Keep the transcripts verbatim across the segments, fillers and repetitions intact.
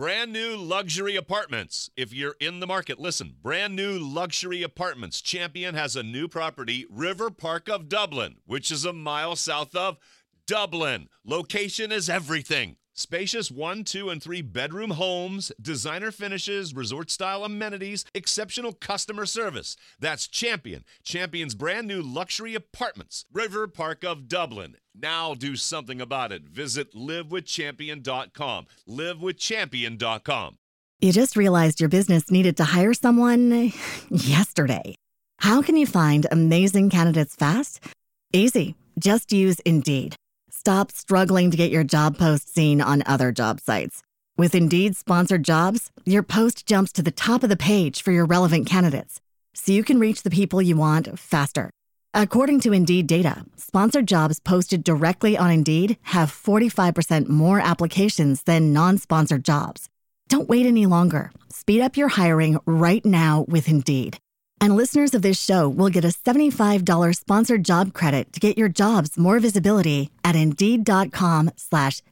Brand new luxury apartments. If you're in the market, listen. Brand new luxury apartments. Champion has a new property, River Park of Dublin, which is a mile south of Dublin. Location is everything. Spacious one, two, and three bedroom homes, designer finishes, resort-style amenities, exceptional customer service. That's Champion. Champion's brand new luxury apartments. River Park of Dublin. Now do something about it. Visit live with champion dot com. live with champion dot com. You just realized your business needed to hire someone yesterday. How can you find amazing candidates fast? Easy. Just use Indeed. Stop struggling to get your job post seen on other job sites. With Indeed sponsored jobs, your post jumps to the top of the page for your relevant candidates, so you can reach the people you want faster. According to Indeed data, sponsored jobs posted directly on Indeed have forty-five percent more applications than non-sponsored jobs. Don't wait any longer. Speed up your hiring right now with Indeed. And listeners of this show will get a seventy-five dollars sponsored job credit to get your jobs more visibility at Indeed.com slash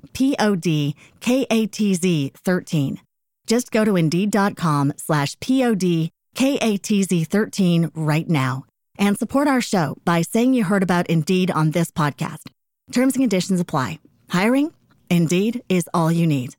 P-O-D-K-A-T-Z 13. Just go to Indeed.com slash P-O-D-K-A-T-Z 13 right now and support our show by saying you heard about Indeed on this podcast. Terms and conditions apply. Hiring? Indeed is all you need.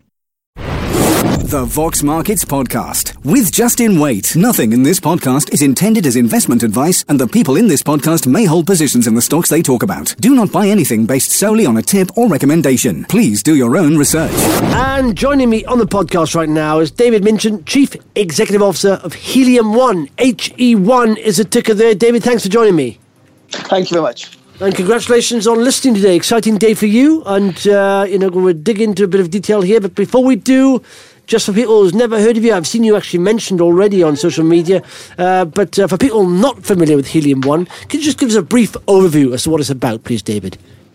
The Vox Markets Podcast with Justin Waite. Nothing in this podcast is intended as investment advice, and the people in this podcast may hold positions in the stocks they talk about. Do not buy anything based solely on a tip or recommendation. Please do your own research. And joining me on the podcast right now is David Minchin, Chief Executive Officer of Helium One. H E one is a ticker there. David, thanks for joining me. Thank you very much. And congratulations on listing today. Exciting day for you. And, uh, you know, we'll dig into a bit of detail here. But before we do, just for people who've never heard of you, I've seen you actually mentioned already on social media. Uh, but uh, for people not familiar with Helium One, can you just give us a brief overview as to what it's about, please, David?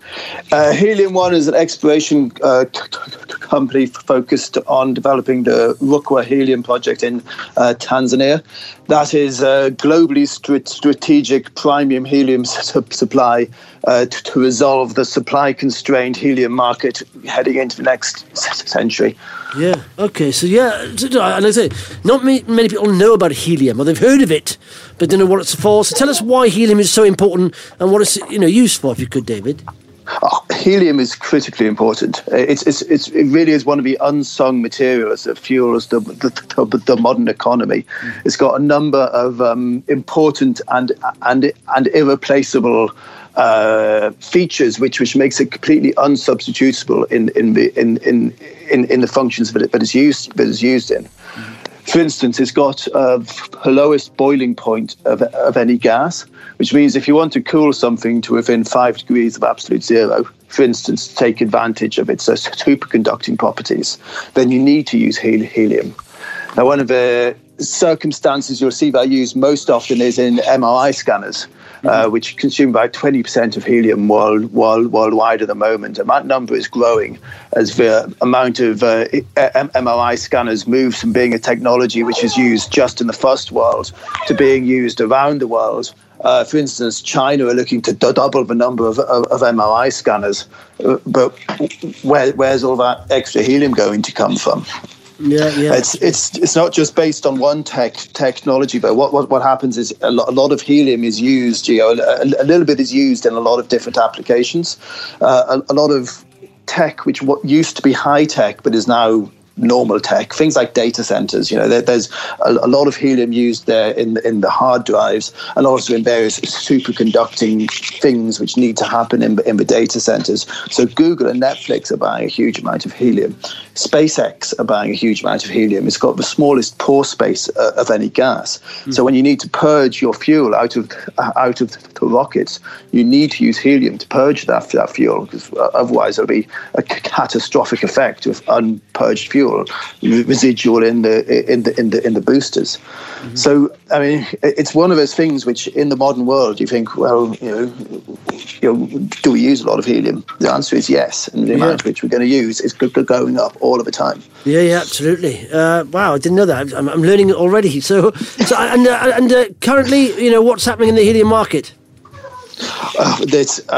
Uh, Helium One is an exploration uh, c- c- company focused on developing the Rukwa Helium project in uh, Tanzania. That is a globally st- strategic premium helium su- supply uh, to, to resolve the supply-constrained helium market heading into the next s- century. Yeah, okay, so yeah, and I say, not many, many people know about helium, or they've heard of it, but don't know what it's for. So tell us why helium is so important and what it's, you know, used for, if you could, David. Oh, helium is critically important. It's, it's, it's, it really is one of the unsung materials that fuels the, the, the, the modern economy. Mm. It's got a number of um, important and and and irreplaceable uh, features, which which makes it completely unsubstitutable in in the in in in, in the functions that it that it's used that it's used in. Mm. For instance, it's got uh, the lowest boiling point of, of any gas, which means if you want to cool something to within five degrees of absolute zero, for instance, to take advantage of its uh, superconducting properties, then you need to use hel- helium. Now, one of the circumstances you'll see that used most often is in M R I scanners, mm-hmm. uh, which consume about twenty percent of helium world, world, worldwide at the moment. And that number is growing as the amount of uh, M R I scanners moves from being a technology which is used just in the first world to being used around the world. Uh, for instance, China are looking to d- double the number of, of, of M R I scanners. Uh, but where, where's all that extra helium going to come from? Yeah, yeah. It's it's it's not just based on one tech technology, but what what, what happens is a lot, a lot of helium is used. You know, a, a little bit is used in a lot of different applications. Uh, a, a lot of tech, which what used to be high tech, but is now normal tech, things like data centers. You know, there, there's a, a lot of helium used there in in the hard drives, and also in various superconducting things which need to happen in in the data centers. So Google and Netflix are buying a huge amount of helium. SpaceX are buying a huge amount of helium. It's got the smallest pore space uh, of any gas. Mm. So when you need to purge your fuel out of uh, out of the rockets, you need to use helium to purge that that fuel, because otherwise there'll be a catastrophic effect of unpurged fuel residual in the in the in the in the boosters. Mm-hmm. So I mean, it's one of those things which, in the modern world, you think, well, you know, you know, do we use a lot of helium? The answer is yes, and the yeah. amount which we're going to use is going up all of the time. Yeah, yeah, absolutely. Uh, wow, I didn't know that. I'm, I'm learning it already. So, so and uh, and uh, currently, you know, what's happening in the helium market? Uh, that's uh,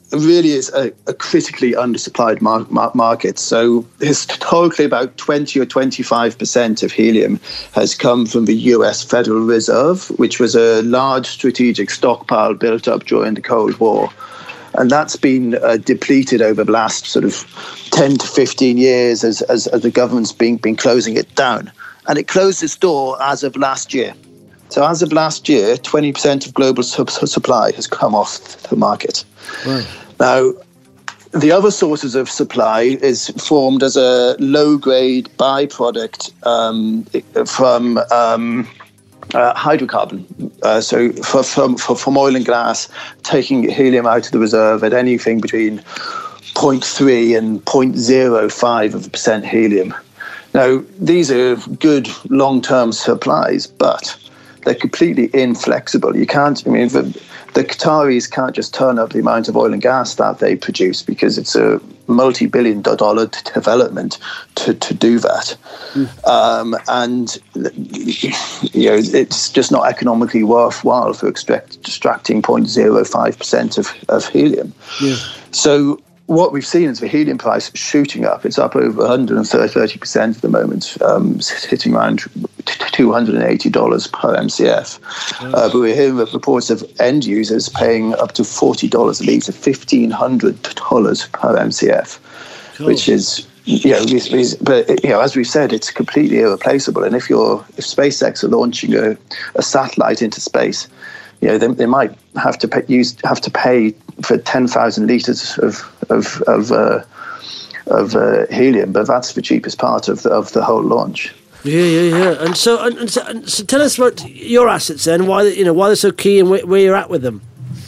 really is a, a critically undersupplied mar- mar- market. So historically, about twenty or twenty-five percent of helium has come from the U S Federal Reserve, which was a large strategic stockpile built up during the Cold War. And that's been uh, depleted over the last sort of ten to fifteen years as, as, as the government's been, been closing it down. And it closed its door as of last year. So as of last year, twenty percent of global sub- supply has come off the market. Right. Now, the other sources of supply is formed as a low-grade byproduct um, from um, uh, hydrocarbon. Uh, so for, from, for, from oil and gas, taking helium out of the reserve at anything between zero point three and zero point zero five of a percent helium. Now, these are good long-term supplies, but they're completely inflexible. You can't, I mean, the, the Qataris can't just turn up the amount of oil and gas that they produce because it's a multi-billion dollar development to, to do that. Mm. Um, and, you know, it's just not economically worthwhile for extract, extracting zero point zero five percent of, of helium. Yeah. So what we've seen is the helium price shooting up. It's up over one hundred thirty percent at the moment, um, hitting around two hundred eighty dollars per M C F. Uh, but we're hearing reports of end users paying up to forty dollars a litre, fifteen hundred dollars per M C F, cool. Which is, you know, these, these, but, you know, as we've said, it's completely irreplaceable. And if you're, if SpaceX are launching a, a satellite into space, you know, they, they might have to pay, use have to pay for ten thousand litres of of of, uh, of uh, helium, but that's the cheapest part of the, of the whole launch. Yeah, yeah, yeah. And so, and, and so, and so, tell us about your assets then. Why, you know, why they're so key and where, where you're at with them.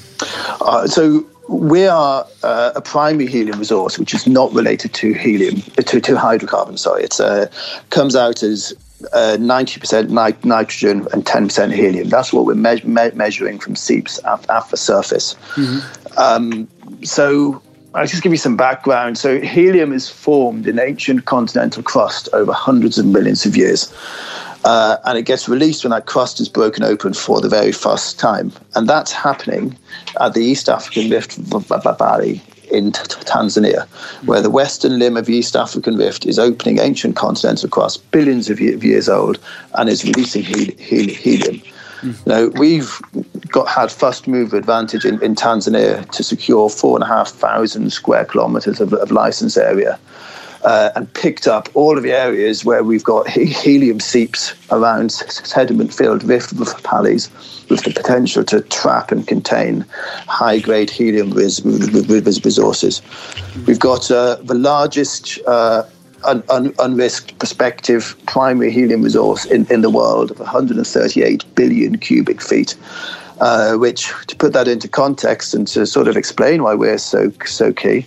Uh, so we are uh, a primary helium resource, which is not related to helium to, to hydrocarbon. Sorry, it uh, comes out as Uh, ninety percent nit- nitrogen and ten percent helium. That's what we're me- me- measuring from seeps at, at the surface. Mm-hmm. Um, so I'll just give you some background. So helium is formed in ancient continental crust over hundreds of millions of years. Uh, and it gets released when that crust is broken open for the very first time. And that's happening at the East African Rift Valley in Tanzania, where the western limb of the East African Rift is opening ancient continental crust, billions of years old, and is releasing he- he- helium. Mm. Now, we've got had first mover advantage in, in Tanzania to secure four and a half thousand square kilometres of, of licence area, uh, and picked up all of the areas where we've got he- helium seeps around sediment-filled rift valleys, with the potential to trap and contain high-grade helium res- res- resources. We've got uh, the largest uh, un- un- unrisked prospective primary helium resource in, in the world of one hundred thirty-eight billion cubic feet, uh, which, to put that into context and to sort of explain why we're so, so key,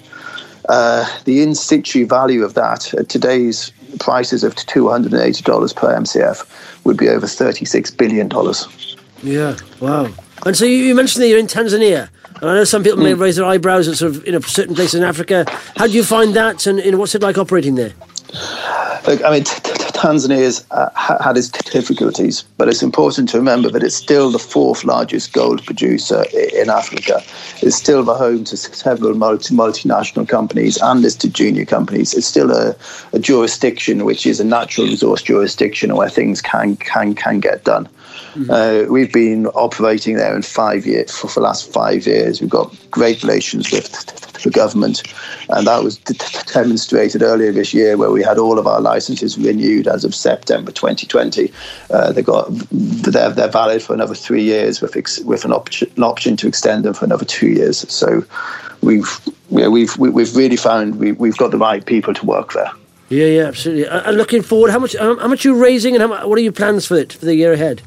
uh, the in-situ value of that at today's prices of two hundred eighty dollars per M C F would be over thirty-six billion dollars. Yeah, wow. And so you, you mentioned that you're in Tanzania, and I know some people mm. may raise their eyebrows at sort of, you know, certain places in Africa. How do you find that, and you know, what's it like operating there? Look, I mean, t- t- Tanzania's uh, had its difficulties, but it's important to remember that it's still the fourth largest gold producer in Africa. It's still the home to several multi- multinational companies and listed junior companies. It's still a, a jurisdiction which is a natural resource jurisdiction where things can can can get done. Mm-hmm. Uh, we've been operating there in five years for, for the last five years. We've got great relations with the government, and that was d- demonstrated earlier this year, where we had all of our licenses renewed as of September twenty twenty. Uh, they got they're, they're valid for another three years with ex, with an option an option to extend them for another two years. So we've you know, we've we've really found we, we've got the right people to work there. Yeah, yeah, absolutely. And looking forward, how much how much are you raising, and how much, what are your plans for it for the year ahead?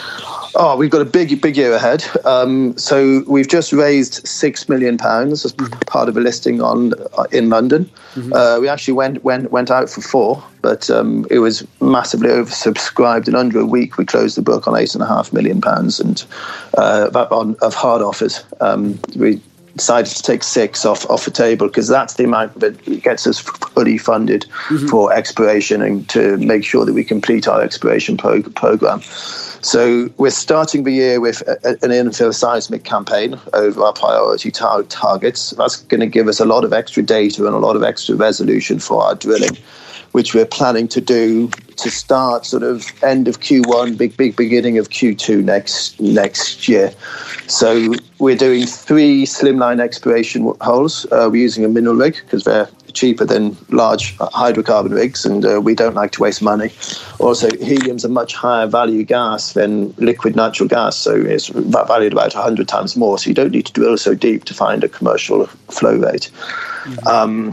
Oh, we've got a big, big year ahead. Um, so we've just raised six million pounds as mm-hmm. part of a listing on uh, in London. Mm-hmm. Uh, we actually went went went out for four, but um, it was massively oversubscribed. In under a week, we closed the book on eight and a half million pounds, and uh, on of hard offers. Um, we. decided to take six off, off the table because that's the amount that gets us fully funded mm-hmm. for exploration and to make sure that we complete our exploration pro- program. So we're starting the year with a, an infill seismic campaign over our priority tar- targets. That's going to give us a lot of extra data and a lot of extra resolution for our drilling, which we're planning to do to start sort of end of Q one, big, big beginning of Q two next next year. So we're doing three slimline exploration holes. Uh, we're using a mineral rig because they're cheaper than large hydrocarbon rigs, and uh, we don't like to waste money. Also, helium's a much higher value gas than liquid natural gas, so it's valued about one hundred times more, so you don't need to drill so deep to find a commercial flow rate. Mm-hmm. Um,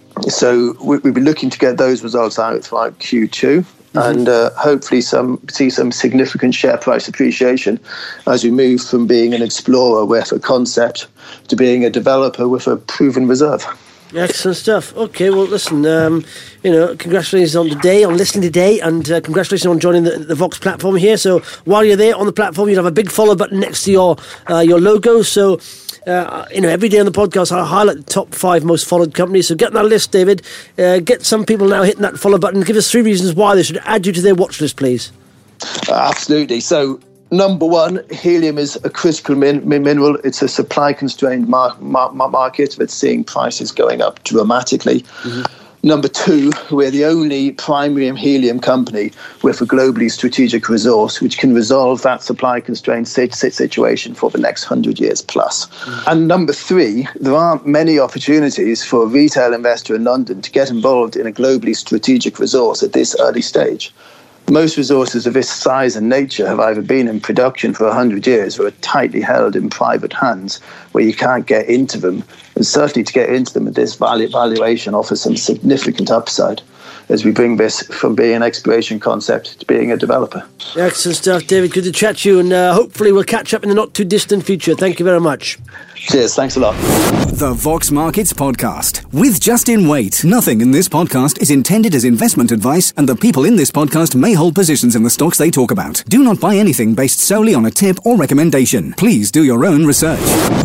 so we, we'll be looking to get those results out throughout Q two. Mm-hmm. And uh, hopefully some see some significant share price appreciation as we move from being an explorer with a concept to being a developer with a proven reserve. Excellent stuff. Okay, well, listen, um, you know, congratulations on today, on listening today, and uh, congratulations on joining the, the Vox platform here. So while you're there on the platform, you'll have a big follow button next to your uh, your logo. So, uh, you know, every day on the podcast, I highlight the top five most followed companies. So get on that list, David. Uh, get some people now hitting that follow button. Give us three reasons why they should add you to their watch list, please. Uh, absolutely. So, number one, helium is a critical min- mineral. It's a supply-constrained mar- mar- market that's seeing prices going up dramatically. Mm-hmm. Number two, we're the only primary helium company with a globally strategic resource which can resolve that supply-constrained situation for the next hundred years plus. Mm-hmm. And number three, there aren't many opportunities for a retail investor in London to get involved in a globally strategic resource at this early stage. Most resources of this size and nature have either been in production for one hundred years or are tightly held in private hands where you can't get into them. And certainly to get into them at this value valuation offers some significant upside as we bring this from being an exploration concept to being a developer. Excellent stuff, David. Good to chat to you, and uh, hopefully we'll catch up in the not-too-distant future. Thank you very much. Cheers. Thanks a lot. The Vox Markets Podcast with Justin Waite. Nothing in this podcast is intended as investment advice, and the people in this podcast may hold positions in the stocks they talk about. Do not buy anything based solely on a tip or recommendation. Please do your own research.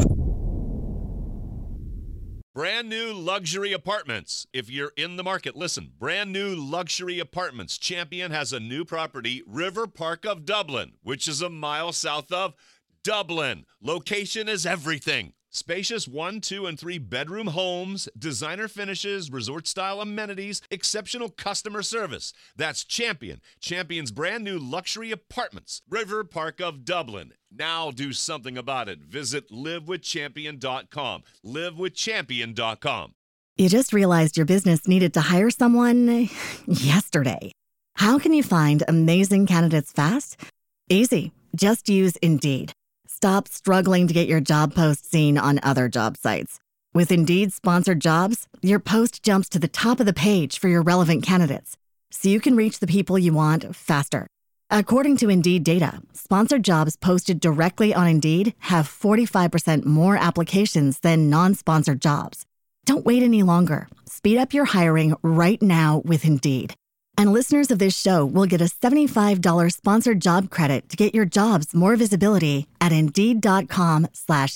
Brand new luxury apartments. If you're in the market, listen. Brand new luxury apartments. Champion has a new property, River Park of Dublin, which is a mile south of Dublin. Location is everything. Spacious one, two, and three bedroom homes, designer finishes, resort-style amenities, exceptional customer service. That's Champion. Champion's brand new luxury apartments, River Park of Dublin. Now do something about it. Visit live with champion dot com. live with champion dot com. You just realized your business needed to hire someone yesterday. How can you find amazing candidates fast? Easy. Just use Indeed. Stop struggling to get your job post seen on other job sites. With Indeed sponsored jobs, your post jumps to the top of the page for your relevant candidates, so you can reach the people you want faster. According to Indeed data, sponsored jobs posted directly on Indeed have forty-five percent more applications than non-sponsored jobs. Don't wait any longer. Speed up your hiring right now with Indeed. And listeners of this show will get a seventy-five dollars sponsored job credit to get your jobs more visibility at Indeed.com slash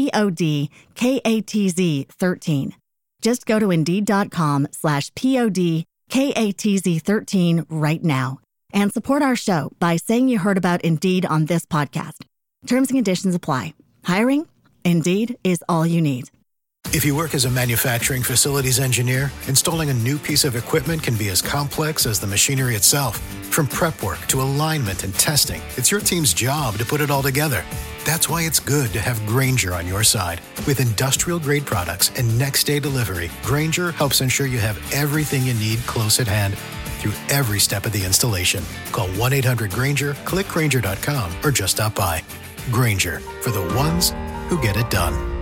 P-O-D-K-A-T-Z 13. Just go to Indeed.com slash P-O-D-K-A-T-Z 13 right now and support our show by saying you heard about Indeed on this podcast. Terms and conditions apply. Hiring? Indeed is all you need. If you work as a manufacturing facilities engineer, installing a new piece of equipment can be as complex as the machinery itself. From prep work to alignment and testing, it's your team's job to put it all together. That's why it's good to have Grainger on your side. With industrial-grade products and next-day delivery, Grainger helps ensure you have everything you need close at hand through every step of the installation. Call one eight hundred Grainger, click Grainger dot com, or just stop by. Grainger, for the ones who get it done.